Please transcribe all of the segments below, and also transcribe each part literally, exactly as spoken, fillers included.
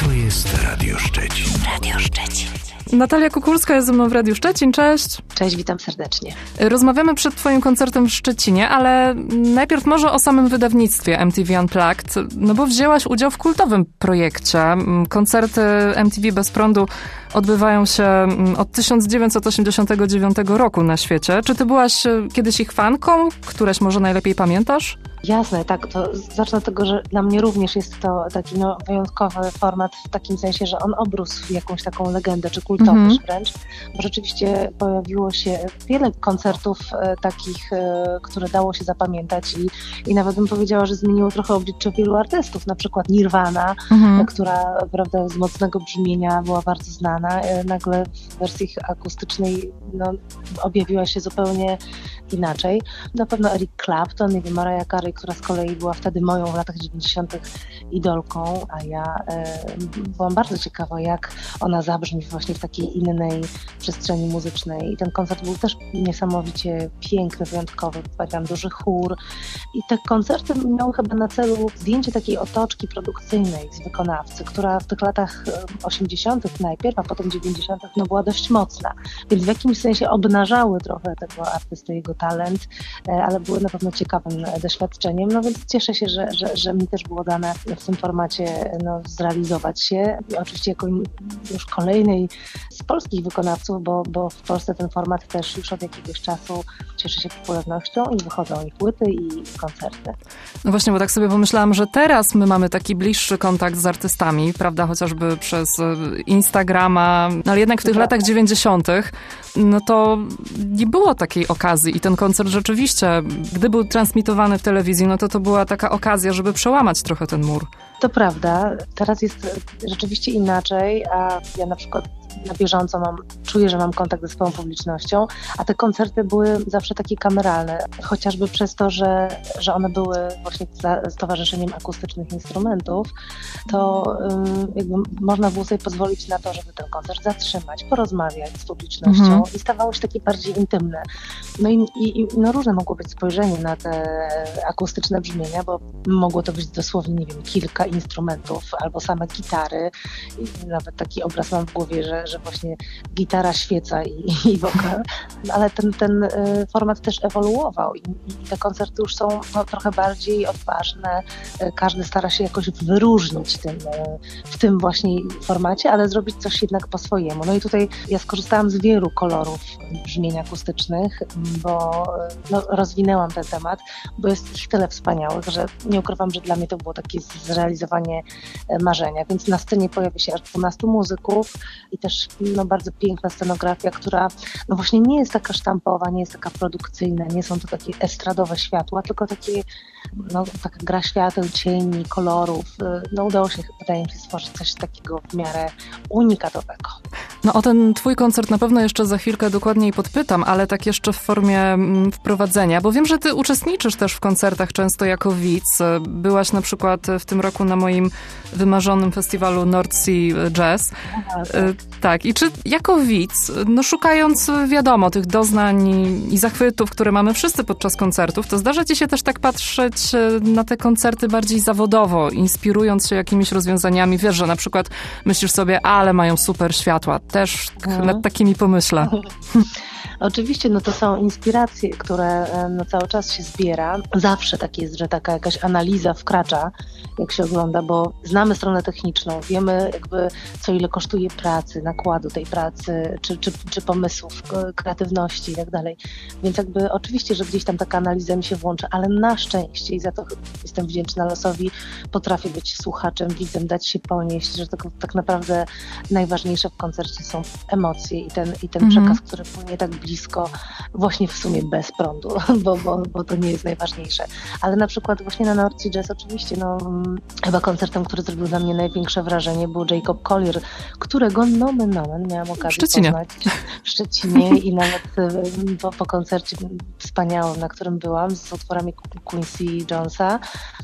To jest Radio Szczecin. Radio Szczecin. Natalia Kukulska jest ze mną w Radiu Szczecin. Cześć. Cześć, witam serdecznie. Rozmawiamy przed twoim koncertem w Szczecinie, ale najpierw może o samym wydawnictwie M T V Unplugged, no bo wzięłaś udział w kultowym projekcie. Koncerty M T V Bez Prądu odbywają się od tysiąc dziewięćset osiemdziesiątego dziewiątego roku na świecie. Czy ty byłaś kiedyś ich fanką? Któreś może najlepiej pamiętasz? Jasne, tak. To zacznę od tego, że dla mnie również jest to taki no, wyjątkowy format w takim sensie, że on obrósł w jakąś taką legendę, czy kultowość mm-hmm. wręcz, bo rzeczywiście pojawiło się wiele koncertów e, takich, e, które dało się zapamiętać i, i nawet bym powiedziała, że zmieniło trochę oblicze wielu artystów, na przykład Nirvana, mm-hmm. e, która prawda, z mocnego brzmienia była bardzo znana, e, nagle w wersji akustycznej no, objawiła się zupełnie inaczej. Na pewno Eric Clapton, nie wiem, Mariah Carey, która z kolei była wtedy moją w latach dziewięćdziesiątych idolką, a ja e, byłam bardzo ciekawa, jak ona zabrzmi właśnie w takiej innej przestrzeni muzycznej. I ten koncert był też niesamowicie piękny, wyjątkowy. Pamiętam duży chór. I te koncerty miały chyba na celu zdjęcie takiej otoczki produkcyjnej z wykonawcy, która w tych latach osiemdziesiątych najpierw, a potem dziewięćdziesiątych no była dość mocna. Więc w jakimś sensie obnażały trochę tego artysty, jego talent, ale były na pewno ciekawym doświadczeniem. No więc cieszę się, że, że, że mi też było dane w tym formacie no, zrealizować się. I oczywiście jako już kolejnej z polskich wykonawców, bo, bo w Polsce ten format też już od jakiegoś czasu cieszy się popularnością i wychodzą i płyty, i koncerty. No właśnie, bo tak sobie pomyślałam, że teraz my mamy taki bliższy kontakt z artystami, prawda, chociażby przez Instagrama, no ale jednak w tych latach dziewięćdziesiątych no to nie było takiej okazji i ten koncert rzeczywiście, gdy był transmitowany w telewizji, no to to była taka okazja, żeby przełamać trochę ten mur. To prawda. Teraz jest rzeczywiście inaczej, a ja na przykład na bieżąco mam, czuję, że mam kontakt ze swoją publicznością, a te koncerty były zawsze takie kameralne, chociażby przez to, że, że one były właśnie za Stowarzyszeniem Akustycznych Instrumentów, to um, jakby można było sobie pozwolić na to, żeby ten koncert zatrzymać, porozmawiać z publicznością mm-hmm. i stawało się takie bardziej intymne. No i, i no różne mogło być spojrzenie na te akustyczne brzmienia, bo mogło to być dosłownie, nie wiem, kilka instrumentów albo same gitary. I nawet taki obraz mam w głowie, że że właśnie gitara, świeca i, i wokal, ale ten, ten format też ewoluował i, i te koncerty już są no, trochę bardziej odważne. Każdy stara się jakoś wyróżnić tym, w tym właśnie formacie, ale zrobić coś jednak po swojemu. No i tutaj ja skorzystałam z wielu kolorów brzmień akustycznych, bo no, rozwinęłam ten temat, bo jest ich tyle wspaniałych, że nie ukrywam, że dla mnie to było takie zrealizowanie marzenia. Więc na scenie pojawi się aż dwunastu muzyków i też no, bardzo piękna scenografia, która no właśnie nie jest taka sztampowa, nie jest taka produkcyjna, nie są to takie estradowe światła, tylko takie, no, taka gra świateł, cieni, kolorów. No udało się, wydaje mi się, stworzyć coś takiego w miarę unikatowego. No o ten twój koncert na pewno jeszcze za chwilkę dokładniej podpytam, ale tak jeszcze w formie wprowadzenia, bo wiem, że ty uczestniczysz też w koncertach często jako widz. Byłaś na przykład w tym roku na moim wymarzonym festiwalu North Sea Jazz. Aha, tak. Tak, i czy jako widz, no szukając, wiadomo, tych doznań i, i zachwytów, które mamy wszyscy podczas koncertów, to zdarza ci się też tak patrzeć na te koncerty bardziej zawodowo, inspirując się jakimiś rozwiązaniami. Wiesz, że na przykład myślisz sobie, ale mają super światła. Też mhm. nad takimi pomyślę. Oczywiście, no to są inspiracje, które no, cały czas się zbiera. Zawsze tak jest, że taka jakaś analiza wkracza, jak się ogląda, bo znamy stronę techniczną, wiemy jakby co ile kosztuje pracy, nakładu tej pracy, czy, czy, czy pomysłów, kreatywności i tak dalej. Więc jakby oczywiście, że gdzieś tam taka analiza mi się włącza, ale na szczęście i za to jestem wdzięczna losowi, potrafię być słuchaczem, widzem, dać się ponieść, że tak, tak naprawdę najważniejsze w koncercie są emocje i ten, i ten mhm. przekaz, który płynie tak blisko, właśnie w sumie bez prądu, bo, bo, bo to nie jest najważniejsze. Ale na przykład właśnie na North Sea Jazz oczywiście, no chyba koncertem, który zrobił na mnie największe wrażenie, był Jacob Collier, którego nomen nomen miałam okazję poznać w Szczecinie i nawet po, po koncercie wspaniałym, na którym byłam z utworami Quincy Jonesa,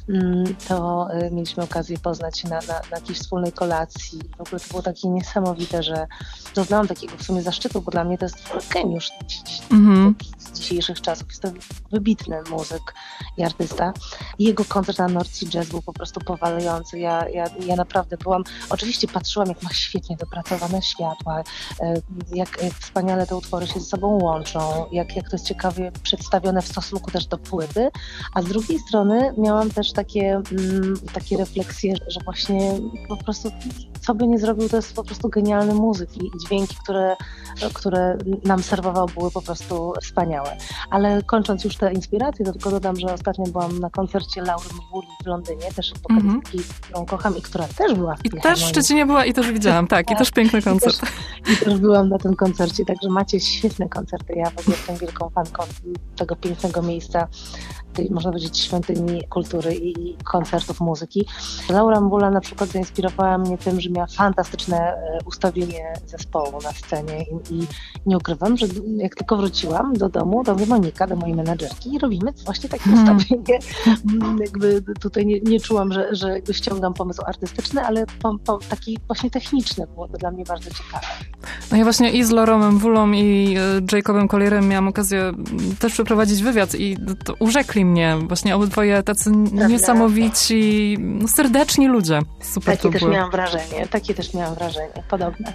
to mieliśmy okazję poznać się na, na, na jakiejś wspólnej kolacji. W ogóle to było takie niesamowite, że doznałam takiego w sumie zaszczytu, bo dla mnie to jest geniusz Mhm. z dzisiejszych czasów. Jest to wybitny muzyk i artysta. I jego koncert na North Sea Jazz był po prostu powalający. Ja, ja, ja naprawdę byłam, oczywiście patrzyłam, jak ma świetnie dopracowane światła, jak, jak wspaniale te utwory się ze sobą łączą, jak, jak to jest ciekawie przedstawione w stosunku też do płyty, a z drugiej strony miałam też takie, mm, takie refleksje, że właśnie po prostu co by nie zrobił, to jest po prostu genialny muzyk i dźwięki, które, które nam serwował, były po prostu wspaniałe. Ale kończąc już te inspiracje, to tylko dodam, że ostatnio byłam na koncercie Laury Mwuli w Londynie, też wokalistki, mm-hmm. którą kocham i która też była w I też w Szczecinie była i też widziałam, tak, tak. I też piękny koncert. I też, I też byłam na tym koncercie, także macie świetne koncerty. Ja w ogóle jestem wielką fanką tego pięknego miejsca, tej, można powiedzieć, świątyni kultury i koncertów muzyki. Laura Mwula na przykład zainspirowała mnie tym, że miała fantastyczne ustawienie zespołu na scenie i, i nie ukrywam, że jak tylko wróciłam do domu, do mnie Monika, do mojej menadżerki i robimy właśnie takie hmm. ustawienie. Jakby tutaj nie, nie czułam, że, że jakby ściągam pomysł artystyczny, ale po, po, taki właśnie techniczny. Było to dla mnie bardzo ciekawe. No ja właśnie i z Laurą Mwulą i Jacobem Collierem miałam okazję też przeprowadzić wywiad i to urzekli mnie właśnie obydwoje tacy Prawda. niesamowici, no, serdeczni ludzie. Super Takie to też było. miałam wrażenie, takie też miałam wrażenie, podobne.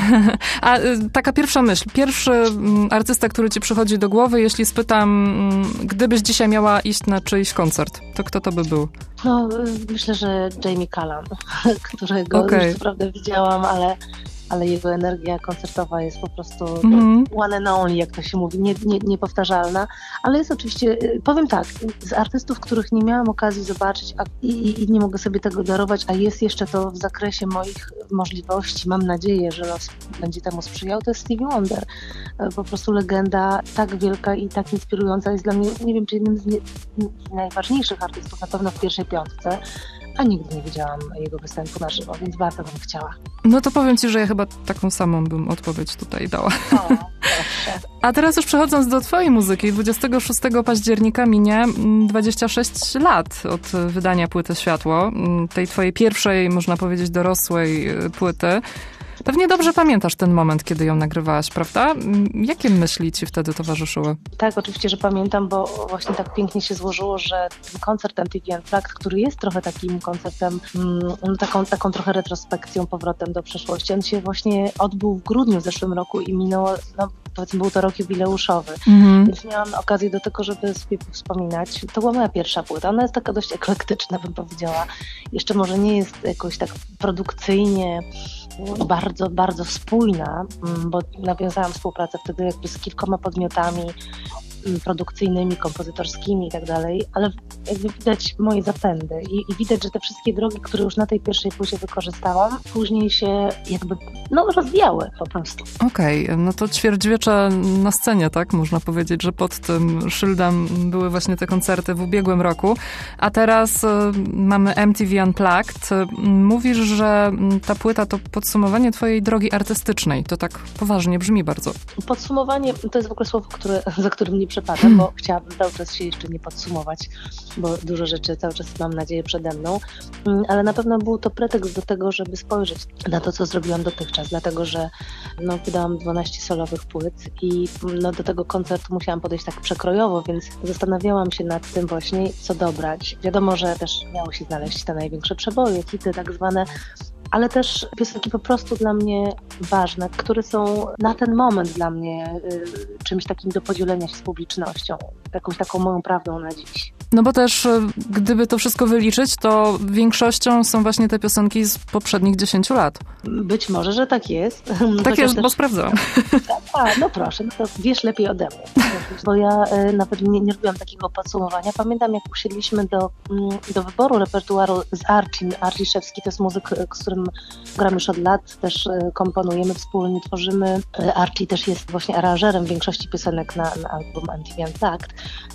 A taka pierwsza myśl, pierwszy artysta, który ci przychodzi do głowy, jeśli spytam, gdybyś dzisiaj miała iść na czyjś koncert, to kto to by był? No, myślę, że Jamie Cullum, którego okay. już co prawda widziałam, ale ale jego energia koncertowa jest po prostu mm-hmm. one and only, jak to się mówi, nie, nie, niepowtarzalna, ale jest oczywiście, powiem tak, z artystów, których nie miałam okazji zobaczyć a, i, i nie mogę sobie tego darować, a jest jeszcze to w zakresie moich możliwości, mam nadzieję, że los będzie temu sprzyjał, to jest Stevie Wonder. Po prostu legenda tak wielka i tak inspirująca, jest dla mnie, nie wiem, czy jednym z, nie, z najważniejszych artystów, na pewno w pierwszej piątce, a nigdy nie widziałam jego występu na żywo, więc bardzo bym chciała. No to powiem ci, że ja chyba taką samą bym odpowiedź tutaj dała. O, a teraz już przechodząc do twojej muzyki, dwudziestego szóstego października minie dwadzieścia sześć lat od wydania płyty Światło, tej twojej pierwszej, można powiedzieć, dorosłej płyty. Pewnie dobrze pamiętasz ten moment, kiedy ją nagrywałaś, prawda? Jakie myśli ci wtedy towarzyszyły? Tak, oczywiście, że pamiętam, bo właśnie tak pięknie się złożyło, że ten koncert M T V Unplugged, który jest trochę takim koncertem, mm, taką, taką trochę retrospekcją, powrotem do przeszłości, on się właśnie odbył w grudniu w zeszłym roku i minęło, no powiedzmy, był to rok jubileuszowy, mm-hmm. więc miałam okazję do tego, żeby sobie wspominać. To była moja pierwsza płyta, ona jest taka dość eklektyczna, bym powiedziała. Jeszcze może nie jest jakoś tak produkcyjnie bardzo, bardzo spójna, bo nawiązałam współpracę wtedy jakby z kilkoma podmiotami produkcyjnymi, kompozytorskimi i tak dalej, ale jakby widać moje zapędy i, i widać, że te wszystkie drogi, które już na tej pierwszej płycie wykorzystałam, później się jakby no, rozwijały po prostu. Okej, okay, no to ćwierćwiecza na scenie, tak? Można powiedzieć, że pod tym szyldem były właśnie te koncerty w ubiegłym roku, a teraz y, mamy M T V Unplugged. Mówisz, że ta płyta to podsumowanie twojej drogi artystycznej. To tak poważnie brzmi bardzo. Podsumowanie to jest w ogóle słowo, które, za którym nie przepadam, bo chciałabym cały czas się jeszcze nie podsumować, bo dużo rzeczy cały czas mam nadzieję przede mną, ale na pewno był to pretekst do tego, żeby spojrzeć na to, co zrobiłam dotychczas, dlatego że no, wydałam dwanaście solowych płyt i no, do tego koncertu musiałam podejść tak przekrojowo, więc zastanawiałam się nad tym właśnie, co dobrać. Wiadomo, że też miało się znaleźć te największe przeboje, hity tak zwane, ale też piosenki po prostu dla mnie ważne, które są na ten moment dla mnie y, czymś takim do podzielenia się z publicznością, jakąś taką moją prawdą na dziś. No bo też, gdyby to wszystko wyliczyć, to większością są właśnie te piosenki z poprzednich dziesięciu lat. Być może, że tak jest. Tak Chociaż jest, też... bo sprawdzałam. A, no proszę, no to wiesz lepiej ode mnie. Bo ja y, nawet nie, nie robiłam takiego podsumowania. Pamiętam, jak usiedliśmy do, y, do wyboru repertuaru z Archie. Archie Szewski to jest muzyk, z którym gram już od lat, też y, komponujemy wspólnie, tworzymy. Y, Archie też jest właśnie aranżerem większości piosenek na, na album M T V Unplugged.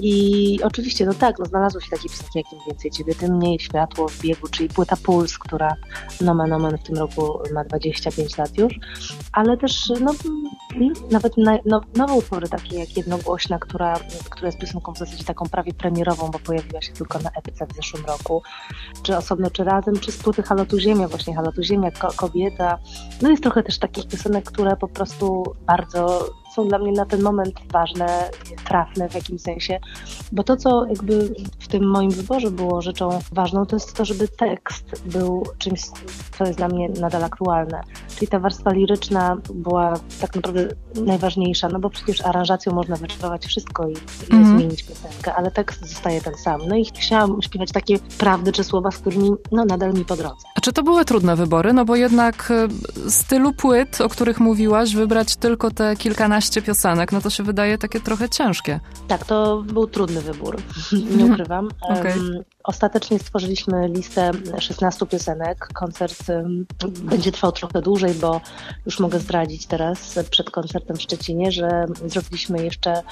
I oczywiście, no tak, no znalazły się takie piosenki jak Im więcej ciebie, tym mniej, Światło w biegu, czyli płyta Puls, która nomen omen w tym roku ma dwadzieścia pięć lat już. ale też no, nawet na, no, nowe utwory takie jak Jednogłośna, która, która jest piosenką w zasadzie taką prawie premierową, bo pojawiła się tylko na Epice w zeszłym roku, czy Osobno, czy Razem, czy z płyty Halo tu Ziemia, właśnie Halo tu Ziemia, ko- Kobieta. No jest trochę też takich piosenek, które po prostu bardzo są dla mnie na ten moment ważne, trafne w jakimś sensie, bo to, co jakby w tym moim wyborze było rzeczą ważną, to jest to, żeby tekst był czymś, co jest dla mnie nadal aktualne. Czyli ta warstwa liryczna była tak naprawdę najważniejsza, no bo przecież aranżacją można wyczarować wszystko i, i mm. zmienić piosenkę, ale tekst zostaje ten sam. No i chciałam śpiewać takie prawdy czy słowa, z którymi no nadal mi po drodze. A czy to były trudne wybory? No bo jednak z tylu płyt, o których mówiłaś, wybrać tylko te kilkanaście piosenek, no to się wydaje takie trochę ciężkie. Tak, to był trudny wybór, nie ukrywam. Okay. Um, ostatecznie stworzyliśmy listę szesnastu piosenek. Koncert um, będzie trwał trochę dłużej, bo już mogę zdradzić teraz przed koncertem w Szczecinie, że zrobiliśmy jeszcze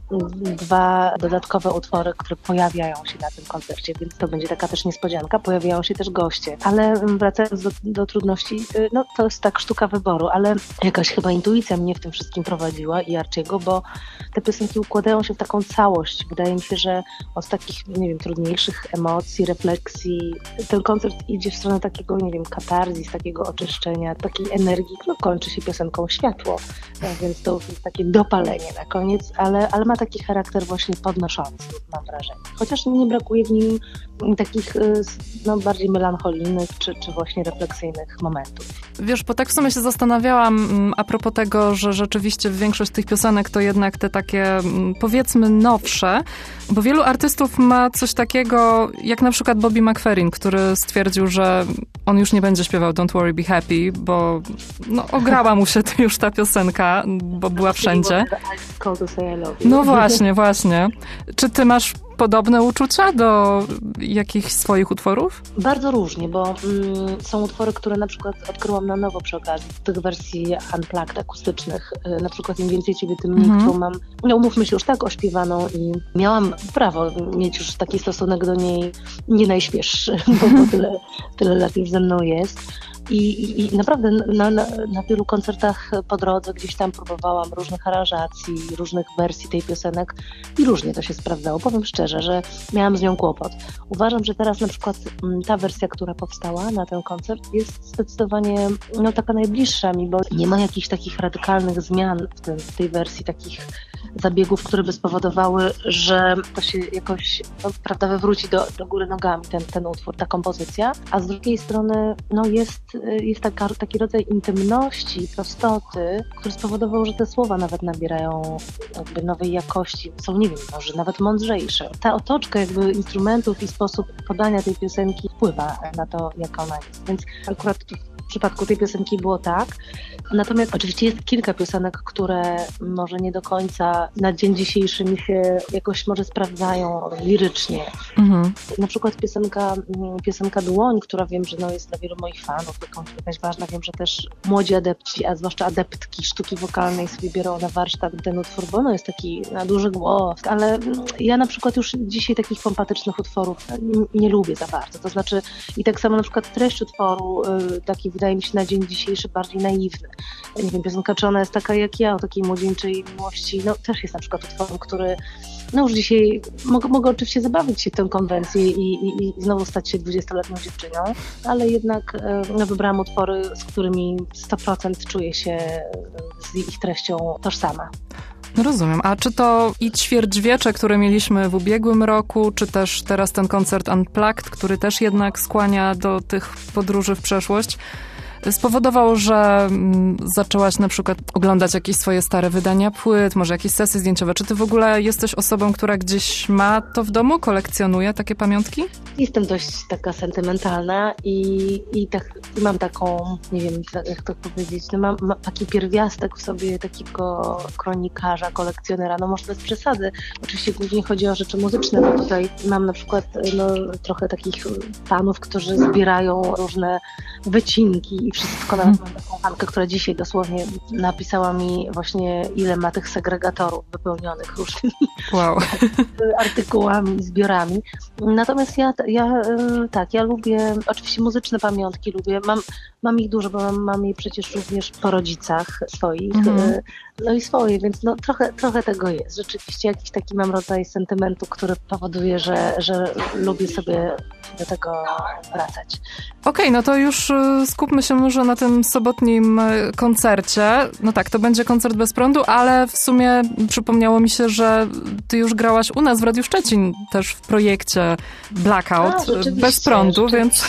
dwa dodatkowe utwory, które pojawiają się na tym koncercie, więc to będzie taka też niespodzianka. Pojawiają się też goście. Ale wracając do, do trudności, no to jest tak sztuka wyboru, ale jakaś chyba intuicja mnie w tym wszystkim prowadziła i Arciego, bo te piosenki układają się w taką całość. Wydaje mi się, że od takich, nie wiem, trudniejszych emocji, refleksji, ten koncert idzie w stronę takiego, nie wiem, katarzis, takiego oczyszczenia, takiej energii, no kończy się piosenką Światło, więc to jest takie dopalenie na koniec, ale, ale ma taki charakter właśnie podnoszący, mam wrażenie. Chociaż nie brakuje w nim takich no, bardziej melancholijnych czy, czy właśnie refleksyjnych momentów. Wiesz, bo tak w sumie się zastanawiałam a propos tego, że rzeczywiście większość tych piosenek to jednak te takie, powiedzmy, nowsze, bo wielu artystów ma coś takiego, jak na przykład Bobby McFerrin, który stwierdził, że on już nie będzie śpiewał Don't Worry, Be Happy, bo no, ograła mu się już ta piosenka, bo była wszędzie. No właśnie, właśnie. Czy ty masz podobne uczucia do jakichś swoich utworów? Bardzo różnie, bo mm, są utwory, które na przykład odkryłam na nowo przy okazji tych wersji unplugged, akustycznych. Na przykład Im więcej ciebie, tym mniej, mm-hmm. którą mam, no umówmy się, już tak ośpiewaną i miałam prawo mieć już taki stosunek do niej nie najświeższy, bo, bo tyle, tyle lat już ze mną jest. I, i, i naprawdę na, na, na wielu koncertach po drodze gdzieś tam próbowałam różnych aranżacji, różnych wersji tej piosenek i różnie to się sprawdzało. Powiem szczerze, że miałam z nią kłopot. Uważam, że teraz na przykład ta wersja, która powstała na ten koncert jest zdecydowanie no, taka najbliższa mi, bo nie ma jakichś takich radykalnych zmian w, tym, w tej wersji, takich zabiegów, które by spowodowały, że to się jakoś no, prawda, wywróci do, do góry nogami ten, ten utwór, ta kompozycja, a z drugiej strony no, jest, jest taka, taki rodzaj intymności, prostoty, który spowodował, że te słowa nawet nabierają jakby nowej jakości, są nie wiem, może nawet mądrzejsze. Ta otoczka jakby instrumentów i sposób podania tej piosenki wpływa na to, jaka ona jest, więc akurat tu w przypadku tej piosenki było tak. Natomiast oczywiście jest kilka piosenek, które może nie do końca na dzień dzisiejszy mi się jakoś może sprawdzają lirycznie. Mhm. Na przykład piosenka, piosenka Dłoń, która wiem, że no jest dla wielu moich fanów jakaś ważna. Wiem, że też młodzi adepci, a zwłaszcza adeptki sztuki wokalnej sobie biorą na warsztat ten utwór, bo no jest taki na duży głos. Ale ja na przykład już dzisiaj takich pompatycznych utworów nie, nie lubię za bardzo. To znaczy i tak samo na przykład treść utworu taki wydaje mi się na dzień dzisiejszy bardziej naiwny. Nie wiem, piosenka Czy ona jest taka jak ja, o takiej młodzieńczej miłości, no też jest na przykład utworem, który no już dzisiaj mogę, mogę oczywiście zabawić się w tę konwencję i, i, i znowu stać się dwudziestoletnią dziewczyną, ale jednak no, wybrałam utwory, z którymi sto procent czuję się z ich treścią tożsama. No rozumiem. A czy to i Ćwierćwiecze, które mieliśmy w ubiegłym roku, czy też teraz ten koncert Unplugged, który też jednak skłania do tych podróży w przeszłość, spowodował, że zaczęłaś na przykład oglądać jakieś swoje stare wydania płyt, może jakieś sesje zdjęciowe. Czy ty w ogóle jesteś osobą, która gdzieś ma to w domu, kolekcjonuje takie pamiątki? Jestem dość taka sentymentalna i, i tak, mam taką, nie wiem jak to powiedzieć, no mam, mam taki pierwiastek w sobie takiego kronikarza, kolekcjonera, no może bez przesady. Oczywiście głównie chodzi o rzeczy muzyczne, bo tutaj mam na przykład no, trochę takich fanów, którzy zbierają różne wycinki i wszystko. Nawet mam taką fankę, która dzisiaj dosłownie napisała mi właśnie, ile ma tych segregatorów wypełnionych różnymi wow. artykułami, zbiorami. Natomiast ja, ja tak, ja lubię oczywiście muzyczne pamiątki, lubię, mam mam ich dużo, bo mam, mam je przecież również po rodzicach swoich, Mhm. no i swoje, więc no trochę, trochę tego jest. Rzeczywiście jakiś taki mam rodzaj sentymentu, który powoduje, że, że lubię sobie do tego wracać. Okej, no to już y, skupmy się może na tym sobotnim y, koncercie. No tak, to będzie koncert bez prądu, ale w sumie przypomniało mi się, że ty już grałaś u nas w Radiu Szczecin też w projekcie Blackout A, rzeczywiście, bez prądu, więc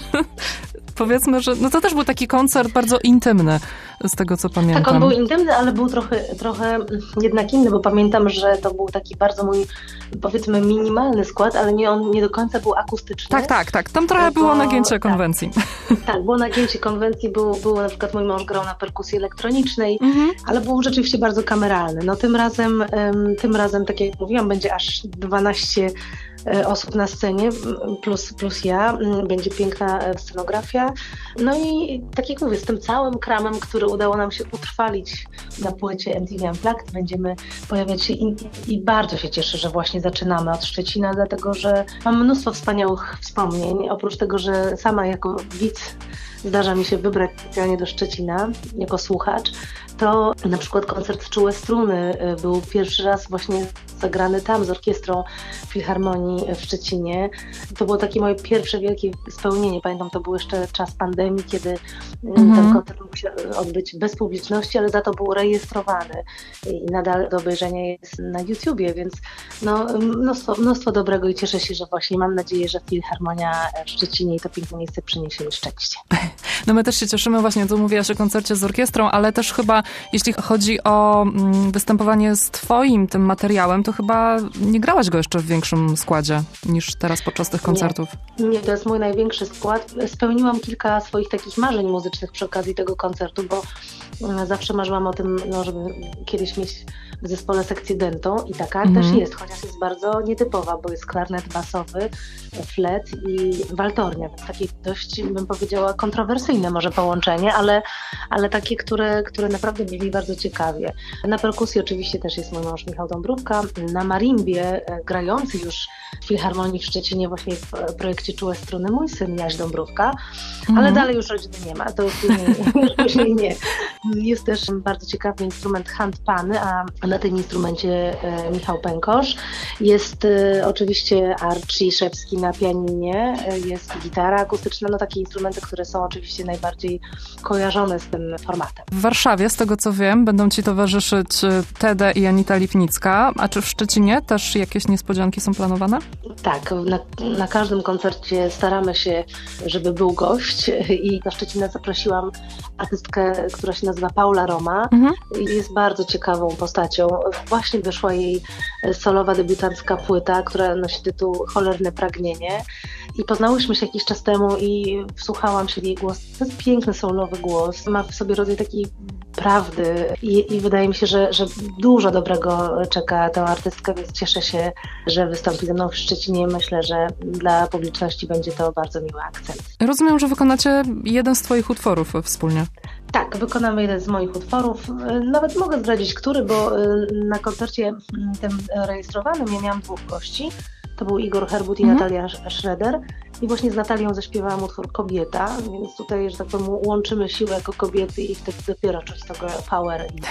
powiedzmy, że no to też był taki koncert bardzo intymny, z tego co pamiętam. Tak, on był intymny, ale był trochę, trochę jednak inny, bo pamiętam, że to był taki bardzo mój, powiedzmy, minimalny skład, ale nie, on nie do końca był akustyczny. Tak, tak, tak. Tam trochę bo, było nagięcie konwencji. Tak, tak, było nagięcie konwencji, był, był na przykład mój mąż grał na perkusji elektronicznej, mhm. ale był rzeczywiście bardzo kameralny. No tym razem, tym razem, tak jak mówiłam, będzie aż dwanaście osób na scenie, plus, plus ja, będzie piękna scenografia. No i tak jak mówię, z tym całym kramem, który udało nam się utrwalić na płycie M T V Unplugged, będziemy pojawiać się i, i bardzo się cieszę, że właśnie zaczynamy od Szczecina, dlatego że mam mnóstwo wspaniałych wspomnień. Oprócz tego, że sama jako widz zdarza mi się wybrać specjalnie do Szczecina jako słuchacz, to na przykład koncert Czułe Struny był pierwszy raz właśnie zagrany tam z orkiestrą Filharmonii w Szczecinie. To było takie moje pierwsze wielkie spełnienie. Pamiętam, to był jeszcze czas pandemii, kiedy mhm. ten koncert mógł się odbyć bez publiczności, ale za to był rejestrowany i nadal do obejrzenia jest na YouTubie, więc no, mnóstwo, mnóstwo dobrego i cieszę się, że właśnie mam nadzieję, że Filharmonia w Szczecinie i to piękne miejsce przyniesie mi szczęście. No my też się cieszymy właśnie, tu mówiłaś o koncercie z orkiestrą, ale też chyba jeśli chodzi o mm, występowanie z twoim tym materiałem, to chyba nie grałaś go jeszcze w większym składzie niż teraz podczas tych koncertów. Nie, nie, to jest mój największy skład. Spełniłam kilka swoich takich marzeń muzycznych przy okazji tego koncertu, bo zawsze marzyłam o tym, no, żeby kiedyś mieć w zespole sekcję dentą i taka mm. też jest, chociaż jest bardzo nietypowa, bo jest klarnet basowy, flet i waltornia, więc takie dość, bym powiedziała, kontrowersyjne może połączenie, ale, ale takie, które, które naprawdę brzmi bardzo ciekawie. Na perkusji oczywiście też jest mój mąż Michał Dąbrówka, na marimbie grający już w Filharmonii w Szczecinie właśnie w projekcie Czułe Struny mój syn Jaś Dąbrówka, mm. ale dalej już rodziny nie ma, to już później, już później nie. Jest też bardzo ciekawy instrument handpany, a na tym instrumencie e, Michał Pękosz. Jest e, oczywiście Archie Szewski na pianinie, e, jest gitara akustyczna, no takie instrumenty, które są oczywiście najbardziej kojarzone z tym formatem. W Warszawie, z tego co wiem, będą ci towarzyszyć Tede i Anita Lipnicka, a czy w Szczecinie też jakieś niespodzianki są planowane? Tak, na, na każdym koncercie staramy się, żeby był gość i do Szczecina zaprosiłam artystkę, która się nazywa Paula Roma. Mhm. Jest bardzo ciekawą postacią. Właśnie wyszła jej solowa, debiutancka płyta, która nosi tytuł Cholerne Pragnienie. I poznałyśmy się jakiś czas temu i wsłuchałam się w jej głos. To jest piękny, soulowy głos. Ma w sobie rodzaj takiej prawdy i, i wydaje mi się, że, że dużo dobrego czeka tę artystkę, więc cieszę się, że wystąpi ze mną w Szczecinie. Myślę, że dla publiczności będzie to bardzo miły akcent. Rozumiem, że wykonacie jeden z twoich utworów wspólnie. Tak, wykonamy jeden z moich utworów. Nawet mogę zdradzić, który, bo na koncercie tym rejestrowanym ja miałam dwóch gości. To był Igor Herbut i mm. Natalia Schroeder. I właśnie z Natalią zaśpiewałam utwór Kobieta, więc tutaj, że tak powiem, łączymy siłę jako kobiety i wtedy dopiero czuć tego power. I,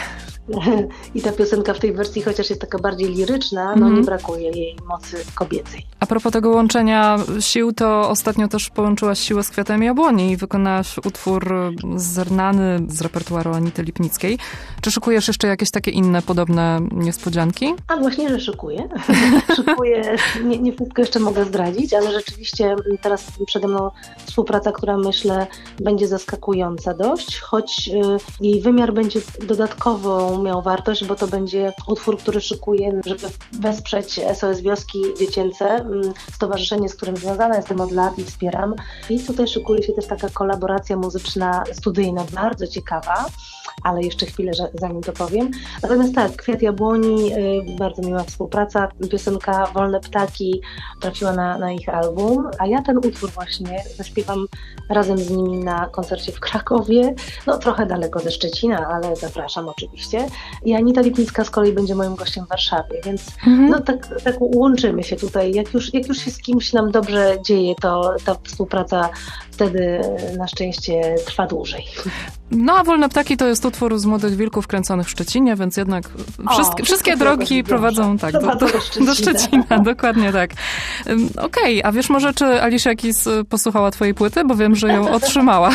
i ta piosenka w tej wersji, chociaż jest taka bardziej liryczna, mm. no nie brakuje jej mocy kobiecej. A propos tego łączenia sił, to ostatnio też połączyłaś siłę z Kwiatem Jabłoni i wykonałaś utwór znany z repertuaru Anity Lipnickiej. Czy szykujesz jeszcze jakieś takie inne podobne niespodzianki? A właśnie, że szykuję. szykuję. Nie, nie wszystko jeszcze mogę zdradzić, ale rzeczywiście teraz przede mną współpraca, która myślę będzie zaskakująca dość, choć y, jej wymiar będzie dodatkową miał wartość, bo to będzie utwór, który szykuję, żeby wesprzeć S O S Wioski Dziecięce, y, stowarzyszenie, z którym związana jestem od lat i wspieram. I tutaj szykuje się też taka kolaboracja muzyczna, studyjna, bardzo ciekawa, ale jeszcze chwilę, że, zanim to powiem. Natomiast tak, Kwiat Jabłoni, y, bardzo miła współpraca, piosenka Wolne Ptaki trafiła na, na ich album, a ja ten utwór właśnie zaśpiewam razem z nimi na koncercie w Krakowie, no trochę daleko ze Szczecina, ale zapraszam oczywiście. I Anita Lipnicka z kolei będzie moim gościem w Warszawie, więc mhm. no tak, tak łączymy się tutaj. Jak już, jak już się z kimś nam dobrze dzieje, to ta współpraca wtedy na szczęście trwa dłużej. No a Wolne Ptaki to jest utwór z Młodych Wilków kręconych w Szczecinie, więc jednak wszystkie, o, wszystkie drogi prowadzą tak, do, do, do Szczecina. Do Szczecina, dokładnie tak. Okej, okay, a wiesz może, czy Alicia Keys posłuchała twojej płyty? Bo wiem, że ją otrzymała.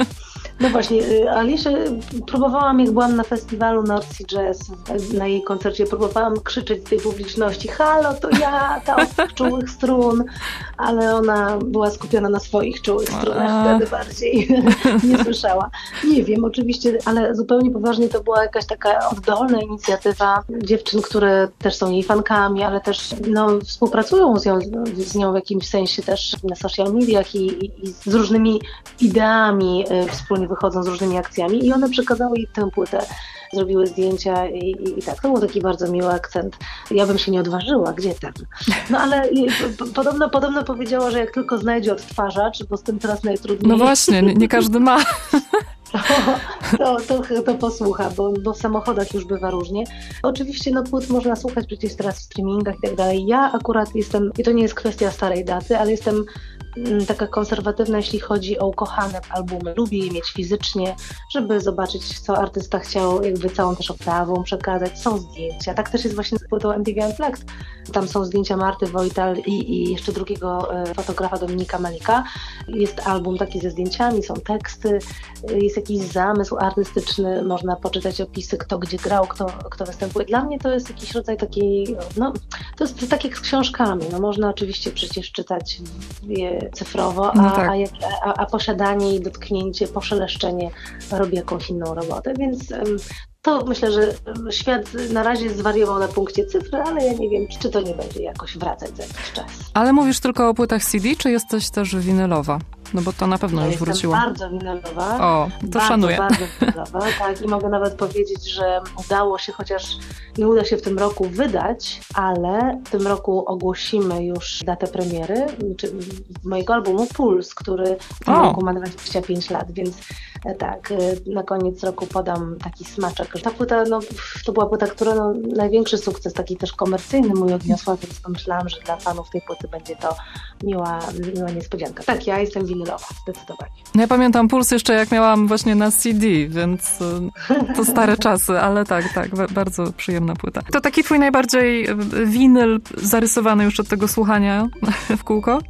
No właśnie, Aliszę próbowałam, jak byłam na festiwalu North Sea Jazz, na jej koncercie, próbowałam krzyczeć z tej publiczności: halo, to ja, ta od czułych strun, ale ona była skupiona na swoich czułych strunach, wtedy bardziej nie słyszała. Nie wiem, oczywiście, ale zupełnie poważnie to była jakaś taka oddolna inicjatywa dziewczyn, które też są jej fankami, ale też no, współpracują z nią, z nią w jakimś sensie też na social mediach i, i, i z różnymi ideami wspólnie wychodzą z różnymi akcjami i one przekazały jej tę płytę, zrobiły zdjęcia i, i, i tak, to był taki bardzo miły akcent. Ja bym się nie odważyła, gdzie tam? No ale p- podobno, podobno powiedziała, że jak tylko znajdzie odtwarzacz, bo z tym teraz najtrudniej. No właśnie, nie, nie każdy ma. To, to, to, to posłucha, bo, bo w samochodach już bywa różnie. Oczywiście no płyt można słuchać przecież teraz w streamingach i tak dalej. Ja akurat jestem, i to nie jest kwestia starej daty, ale jestem m, taka konserwatywna, jeśli chodzi o ukochane albumy. Lubię je mieć fizycznie, żeby zobaczyć, co artysta chciał jakby całą też oprawą przekazać. Są zdjęcia. Tak też jest właśnie z płytą M T V Unplugged. Tam są zdjęcia Marty Wojtal i, i jeszcze drugiego e, fotografa Dominika Malika. Jest album taki ze zdjęciami, są teksty, jest jakiś zamysł artystyczny, można poczytać opisy, kto gdzie grał, kto, kto występuje. Dla mnie to jest jakiś rodzaj takiej, no to jest tak jak z książkami, no można oczywiście przecież czytać je cyfrowo, a, no tak. a, a, a posiadanie i dotknięcie, poszeleszczenie robi jakąś inną robotę, więc to myślę, że świat na razie zwariował na punkcie cyfry, ale ja nie wiem, czy to nie będzie jakoś wracać za jakiś czas. Ale mówisz tylko o płytach C D, czy jesteś też winylowa? No bo to na pewno ja już jestem wróciło. bardzo winylowa. O, to bardzo, szanuję. Bardzo winylowa, tak. I mogę nawet powiedzieć, że udało się, chociaż nie uda się w tym roku wydać, ale w tym roku ogłosimy już datę premiery czy mojego albumu Puls, który w tym o. roku ma dwadzieścia pięć lat, więc tak, na koniec roku podam taki smaczek. Ta płyta, no, to była płyta, która no, największy sukces, taki też komercyjny mój odniosła, więc pomyślałam, że dla fanów tej płyty będzie to miła, miła niespodzianka. Tak, ja jestem winylowa, zdecydowanie. No ja pamiętam Puls jeszcze jak miałam właśnie na C D, więc to stare czasy, ale tak, tak, bardzo przyjemna płyta. To taki twój najbardziej winyl zarysowany już od tego słuchania w kółko?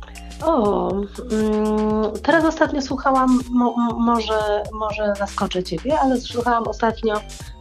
O, mm, teraz ostatnio słuchałam, mo, może, może zaskoczę ciebie, ale słuchałam ostatnio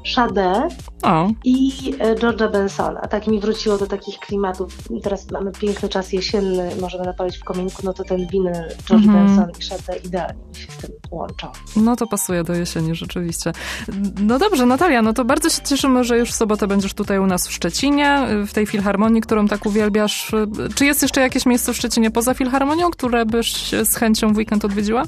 Sade o. i George'a Bensona. Tak mi wróciło do takich klimatów. Teraz mamy piękny czas jesienny, możemy napalić w kominku, no to ten winyl George mm-hmm. Benson i Sade idealnie mi się z tym łączą. No to pasuje do jesieni rzeczywiście. No dobrze, Natalia, no to bardzo się cieszymy, że już w sobotę będziesz tutaj u nas w Szczecinie, w tej filharmonii, którą tak uwielbiasz. Czy jest jeszcze jakieś miejsce w Szczecinie poza filharmonią, które byś z chęcią w weekend odwiedziła?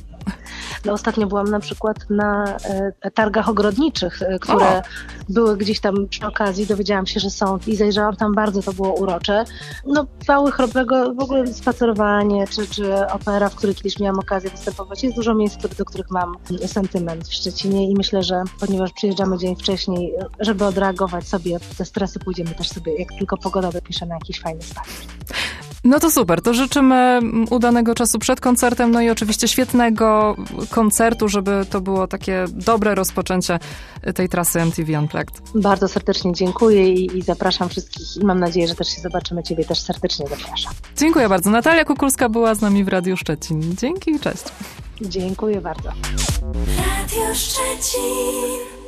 No ostatnio byłam na przykład na e, targach ogrodniczych, e, które o. były gdzieś tam przy okazji, dowiedziałam się, że są i zajrzałam tam, bardzo to było urocze. No wały chrobego, w ogóle spacerowanie, czy, czy opera, w której kiedyś miałam okazję występować. Jest dużo miejsc, do których mam sentyment w Szczecinie i myślę, że ponieważ przyjeżdżamy dzień wcześniej, żeby odreagować sobie te stresy, pójdziemy też sobie, jak tylko pogoda dopisze, na jakiś fajny spacer. No to super, to życzymy udanego czasu przed koncertem, no i oczywiście świetnego koncertu, żeby to było takie dobre rozpoczęcie tej trasy M T V Unplugged. Bardzo serdecznie dziękuję i, i zapraszam wszystkich i mam nadzieję, że też się zobaczymy. Ciebie też serdecznie zapraszam. Dziękuję bardzo. Natalia Kukulska była z nami w Radiu Szczecin. Dzięki i cześć. Dziękuję bardzo. Radio Szczecin.